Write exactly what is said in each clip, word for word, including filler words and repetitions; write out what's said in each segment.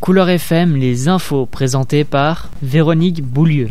Couleur F M, les infos présentées par Véronique Boulieu.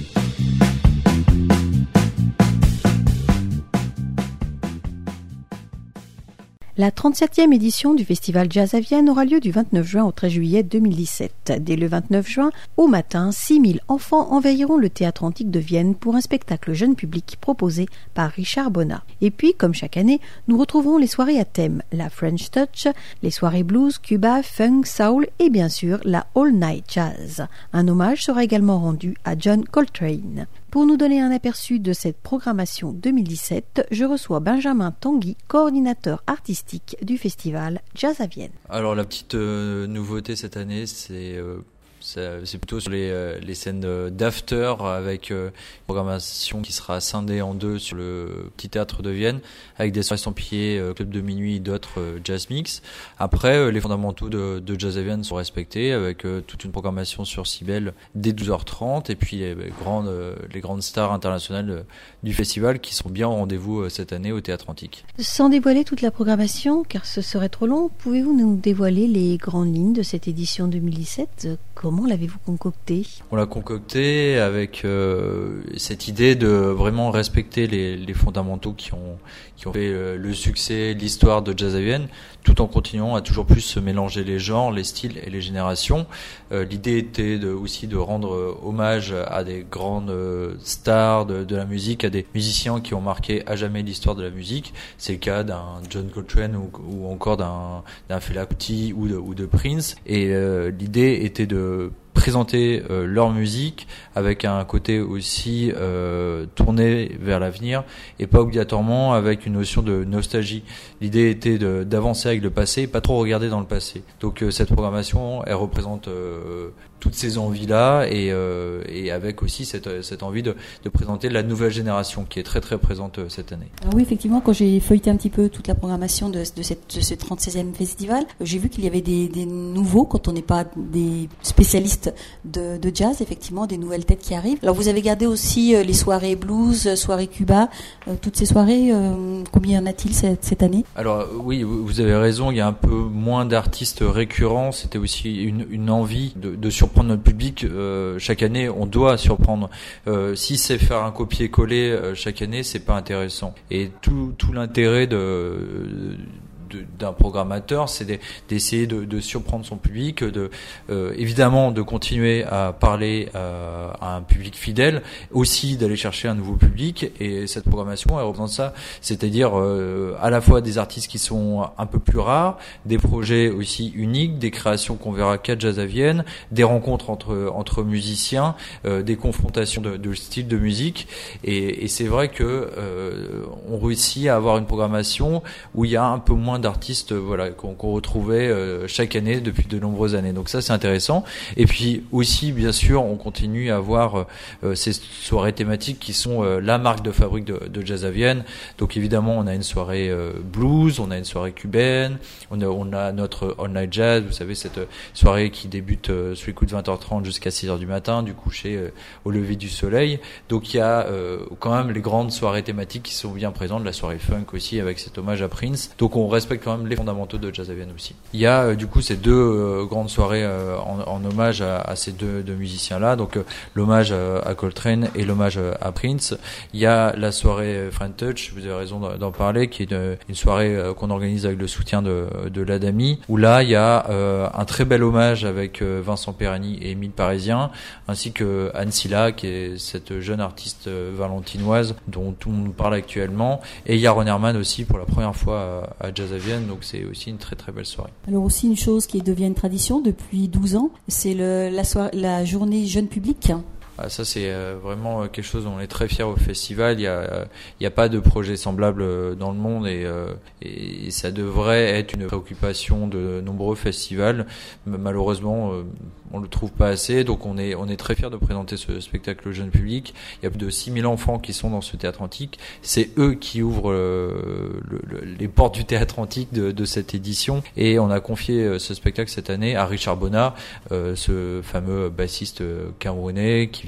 La trente-septième édition du Festival Jazz à Vienne aura lieu du vingt-neuf juin au treize juillet deux mille dix-sept. Dès le vingt-neuf juin, au matin, six mille enfants envahiront le Théâtre Antique de Vienne pour un spectacle jeune public proposé par Richard Bonnat. Et puis, comme chaque année, nous retrouverons les soirées à thème, la French Touch, les soirées blues, Cuba, funk, soul et bien sûr la All Night Jazz. Un hommage sera également rendu à John Coltrane. Pour nous donner un aperçu de cette programmation deux mille dix-sept, je reçois Benjamin Tanguy, coordinateur artistique du festival Jazz à Vienne. Alors la petite euh, nouveauté cette année, c'est, euh, c'est, c'est plutôt sur les, euh, les scènes d'after avec euh, une programmation qui sera scindée en deux sur le petit théâtre de Vienne avec des soirées estampillées euh, club de minuit et d'autres euh, jazz mix. Après, euh, les fondamentaux de, de Jazz à Vienne sont respectés avec euh, toute une programmation sur Cybèle dès douze heures trente et puis les, les grandes euh, les grandes stars internationales euh, du festival qui sont bien au rendez-vous euh, cette année au Théâtre Antique. Sans dévoiler toute la programmation, car ce serait trop long, pouvez-vous nous dévoiler les grandes lignes de cette édition deux mille dix-sept ? Comment l'avez-vous concoctée ? On l'a concoctée avec euh, cette idée de vraiment respecter les, les fondamentaux qui ont qui ont fait euh, le succès, l'histoire de Jazz à Vienne, tout en continuant à toujours plus se mélanger les genres, les styles et les générations. Euh, l'idée était de, aussi de rendre euh, hommage à des grandes euh, stars de, de la musique, à des musiciens qui ont marqué à jamais l'histoire de la musique. C'est le cas d'un John Coltrane ou, ou encore d'un, d'un Fela Kuti ou de, ou de Prince. Et euh, l'idée était de présenter euh, leur musique avec un côté aussi euh, tourné vers l'avenir et pas obligatoirement avec une notion de nostalgie. L'idée était de, d'avancer avec le passé et pas trop regarder dans le passé. Donc euh, cette programmation, elle représente euh, toutes ces envies-là et, euh, et avec aussi cette, cette envie de, de présenter la nouvelle génération qui est très très présente euh, cette année. Alors oui, effectivement, quand j'ai feuilleté un petit peu toute la programmation de, de, cette, de ce trente-seizième festival, j'ai vu qu'il y avait des, des nouveaux, quand on n'est pas des spécialistes de, de jazz, effectivement, des nouvelles têtes qui arrivent. Alors vous avez gardé aussi euh, les soirées blues, soirées Cuba, euh, toutes ces soirées, euh, combien y en a-t-il cette, cette année ? Alors oui, vous avez raison, il y a un peu moins d'artistes récurrents, c'était aussi une, une envie de, de surprendre notre public. Euh, chaque année, on doit surprendre. Euh, si c'est faire un copier-coller euh, chaque année, c'est pas intéressant. Et tout, tout l'intérêt de... De, d'un programmateur, c'est de, d'essayer de, de surprendre son public, de euh, évidemment de continuer à parler à, à un public fidèle, aussi d'aller chercher un nouveau public. Et cette programmation, elle représente ça, c'est-à-dire euh, à la fois des artistes qui sont un peu plus rares, des projets aussi uniques, des créations qu'on verra qu'à Jazz à Vienne, des rencontres entre entre musiciens, euh, des confrontations de, de styles de musique. Et, et c'est vrai que euh, on réussit à avoir une programmation où il y a un peu moins d'artistes voilà qu'on, qu'on retrouvait euh, chaque année depuis de nombreuses années. Donc ça c'est intéressant. Et puis aussi bien sûr on continue à avoir euh, ces soirées thématiques qui sont euh, la marque de fabrique de, de Jazz à Vienne. Donc évidemment on a une soirée euh, blues, on a une soirée cubaine, on a, on a notre All Night Jazz, vous savez cette soirée qui débute euh, sous les coups de vingt heures trente jusqu'à six heures du matin, du coucher euh, au lever du soleil. Donc il y a euh, quand même les grandes soirées thématiques qui sont bien présentes, la soirée funk aussi avec cet hommage à Prince. Donc on respecte quand même les fondamentaux de Jazz à Vienne aussi. Il y a euh, du coup ces deux euh, grandes soirées euh, en, en hommage à, à ces deux, deux musiciens-là, donc euh, l'hommage à, à Coltrane et l'hommage à Prince. Il y a la soirée French Touch, vous avez raison d'en parler, qui est une, une soirée euh, qu'on organise avec le soutien de, de l'Adami, où là il y a euh, un très bel hommage avec euh, Vincent Perani et Émile Parisien, ainsi que Anne Silla, qui est cette jeune artiste euh, valentinoise dont tout le monde parle actuellement, et il y a Ron Herman aussi pour la première fois à, à Jazz à Vienne, donc c'est aussi une très très belle soirée. Alors aussi une chose qui devient une tradition depuis douze ans, c'est le, la, soirée, la journée jeune public. Ah, ça c'est euh, vraiment quelque chose dont on est très fiers au festival. Il y a, euh, il y a pas de projet semblable euh, dans le monde et, euh, et ça devrait être une préoccupation de nombreux festivals. Malheureusement, euh, on le trouve pas assez, donc on est on est très fiers de présenter ce spectacle au jeune public. Il y a plus de six mille enfants qui sont dans ce théâtre antique. C'est eux qui ouvrent euh, le, le, les portes du théâtre antique de, de cette édition et on a confié ce spectacle cette année à Richard Bonnat, euh, ce fameux bassiste camerounais qui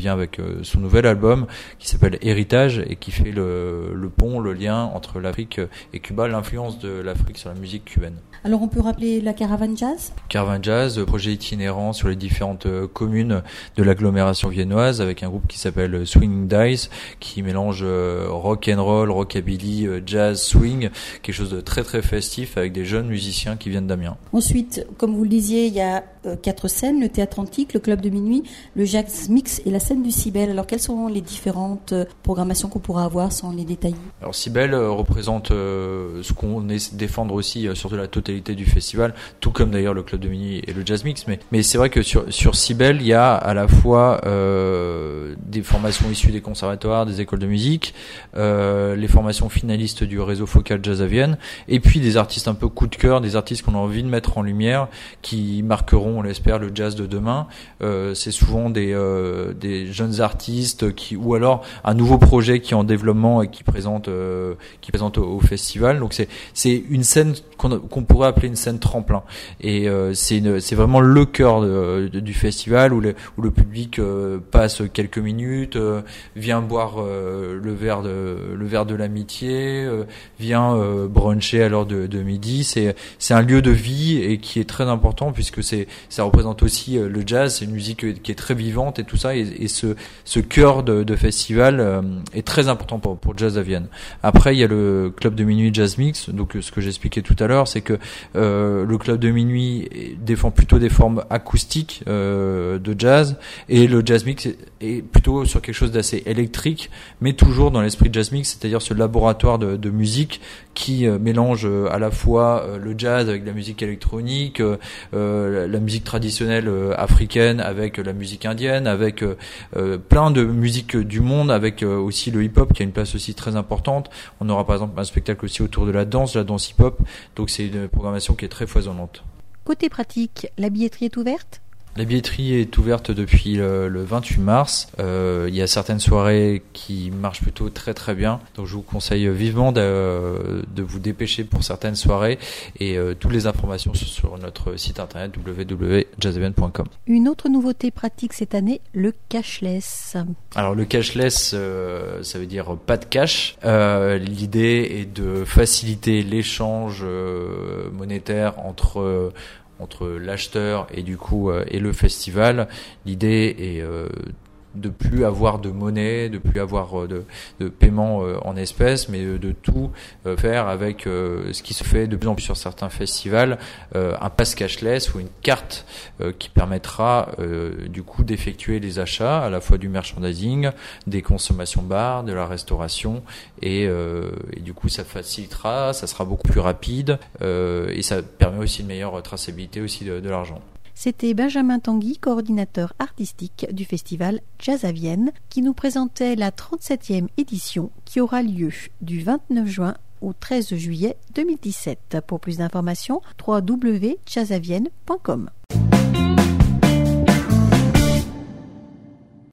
vient avec euh, son nouvel album qui s'appelle Héritage et qui fait le, le pont, le lien entre l'Afrique et Cuba, l'influence de l'Afrique sur la musique cubaine. Alors on peut rappeler la Caravane Jazz ? Caravane Jazz, projet itinérant sur les différentes communes de l'agglomération viennoise avec un groupe qui s'appelle Swinging Dice qui mélange rock and roll, rockabilly, jazz, swing, quelque chose de très très festif avec des jeunes musiciens qui viennent d'Amiens. Ensuite, comme vous le disiez, il y a euh, quatre scènes, le Théâtre Antique, le Club de Minuit, le Jazz Mix et la scène du Cybèle. Alors quelles sont les différentes euh, programmations qu'on pourra avoir sans les détailler ? Alors Cybèle euh, représente euh, ce qu'on essaie de défendre aussi euh, sur la totalité du festival, tout comme d'ailleurs le Club de Minuit et le Jazz Mix. Mais, mais c'est vrai que sur, sur Cybèle, il y a à la fois euh, des formations issues des conservatoires, des écoles de musique, euh, les formations finalistes du réseau Focal Jazz à Vienne, et puis des artistes un peu coup de cœur, des artistes qu'on a envie de mettre en lumière, qui marqueront, on l'espère, le jazz de demain. Euh, c'est souvent des, euh, des jeunes artistes qui, ou alors un nouveau projet qui est en développement et qui présente, euh, qui présente au, au festival. Donc c'est, c'est une scène qu'on, qu'on pourrait appeler une scène tremplin. Et euh, c'est, une, c'est vraiment le cœur de, de, du festival où le, où le public euh, passe quelques minutes, euh, vient boire euh, le verre de, le verre de l'amitié, euh, vient euh, bruncher à l'heure de, de midi. C'est, c'est un lieu de vie et qui est très important puisque c'est, ça représente aussi euh, le jazz. C'est une musique qui est très vivante et tout ça. Et, et ce, ce cœur de, de festival euh, est très important pour, pour Jazz à Vienne. Après, il y a le Club de Minuit Jazz Mix. Donc, ce que j'expliquais tout à l'heure, c'est que euh, le Club de Minuit défend plutôt des formes acoustiques euh, de jazz et le Jazz Mix est, est plutôt sur quelque chose d'assez électrique, mais toujours dans l'esprit Jazz Mix, c'est-à-dire ce laboratoire de, de musique qui euh, mélange euh, à la fois euh, le jazz avec la musique électronique, euh, euh, la musique traditionnelle euh, africaine avec euh, la musique indienne, avec euh, euh, plein de musiques du monde, avec euh, aussi le hip-hop qui a une place aussi très importante. On aura par exemple un spectacle aussi autour de la danse, la danse hip-hop, donc c'est une programmation qui est très foisonnante. Côté pratique, la billetterie est ouverte ? La billetterie est ouverte depuis le, le vingt-huit mars. Euh, il y a certaines soirées qui marchent plutôt très très bien. Donc je vous conseille vivement de, de vous dépêcher pour certaines soirées. Et euh, toutes les informations sont sur notre site internet w w w point jazz avienne point com. Une autre nouveauté pratique cette année, le cashless. Alors le cashless, euh, ça veut dire pas de cash. Euh, l'idée est de faciliter l'échange euh, monétaire entre... Euh, entre l'acheteur et du coup euh, et le festival. L'idée est euh, de plus avoir de monnaie, de plus avoir de, de paiement euh, en espèces, mais de, de tout euh, faire avec euh, ce qui se fait de plus en plus sur certains festivals, euh, un pass cashless ou une carte euh, qui permettra euh, du coup d'effectuer les achats à la fois du merchandising, des consommations bar, de la restauration et, euh, et du coup ça facilitera, ça sera beaucoup plus rapide euh, et ça permet aussi une meilleure traçabilité aussi de, de l'argent. C'était Benjamin Tanguy, coordinateur artistique du festival Jazz à Vienne, qui nous présentait la trente-septième édition qui aura lieu du vingt-neuf juin au treize juillet deux mille dix-sept. Pour plus d'informations, w w w point jazz avienne point com.